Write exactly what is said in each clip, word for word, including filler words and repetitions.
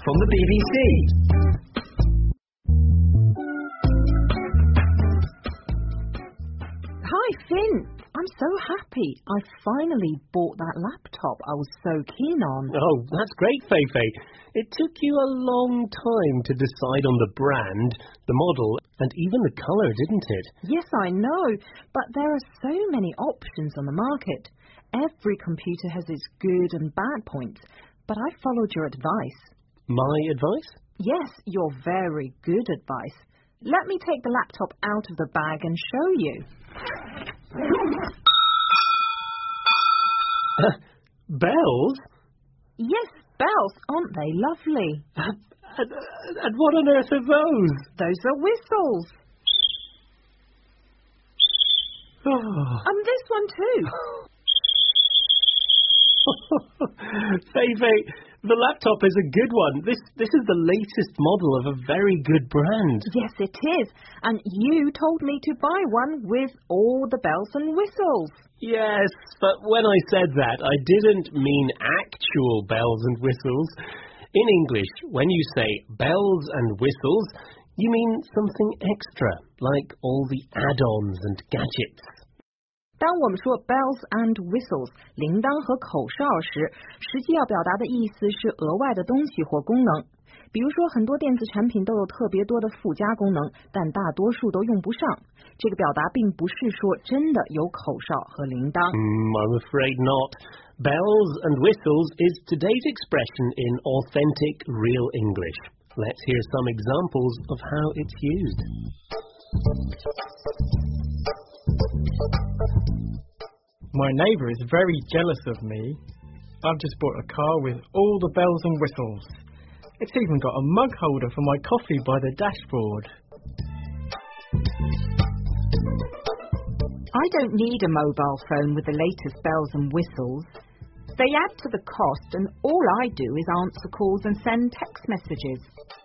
from the B B C. Hi, Finn. I'm so happy. I finally bought that laptop I was so keen on. Oh, that's great, Feifei. It took you a long time to decide on the brand, the model, and even the colour, didn't it? Yes, I know, but there are so many options on the market. Every computer has its good and bad points, but I followed your advice. My advice? Yes, your very good advice. Let me take the laptop out of the bag and show you. Uh, bells? Yes, bells. Aren't they lovely? Uh, and, uh, and what on earth are those? Those are whistles. Oh. And this one too. Feifei, the laptop is a good one. This this is the latest model of a very good brand. Yes, it is. And you told me to buy one with all the bells and whistles. Yes, but when I said that, I didn't mean actual bells and whistles. In English, when you say bells and whistles, you mean something extra, like all the add-ons and gadgets. 当我们说 bells and whistles 铃铛和口哨时，实际要表达的意思是额外的东西或功能。比如说很多电子产品都有特别多的附加功能，但大多数都用不上。这个表达并不是说真的有口哨和铃铛。 Mm, I'm afraid not. Bells and whistles is today's expression in authentic real English. Let's hear some examples of how it's used. My neighbour is very jealous of me. I've just bought a car with all the bells and whistles. It's even got a mug holder for my coffee by the dashboard. I don't need a mobile phone with the latest bells and whistles. They add to the cost, and all I do is answer calls and send text messages.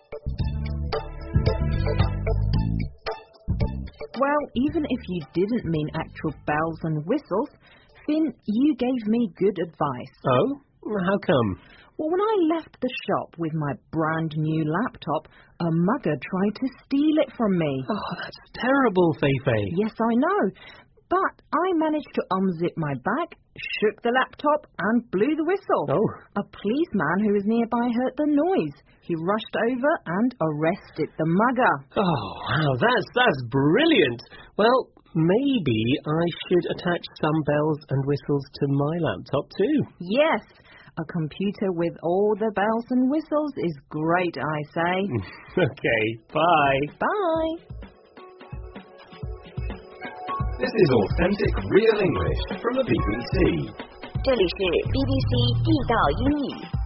Well, even if you didn't mean actual bells and whistles, Finn, you gave me good advice. Oh? How come? Well, when I left the shop with my brand new laptop, a mugger tried to steal it from me. Oh, that's terrible, Feifei. Yes, I know. But I managed to unzip my bag, shook the laptop, and blew the whistle. Oh. A policeman who was nearby heard the noise. He rushed over and arrested the mugger. Oh, wow, that's, that's brilliant. Well, maybe I should attach some bells and whistles to my laptop too. Yes, a computer with all the bells and whistles is great, I say. Okay, bye. Bye. This is authentic real English from the B B C. 这里是 B B C 地道英语。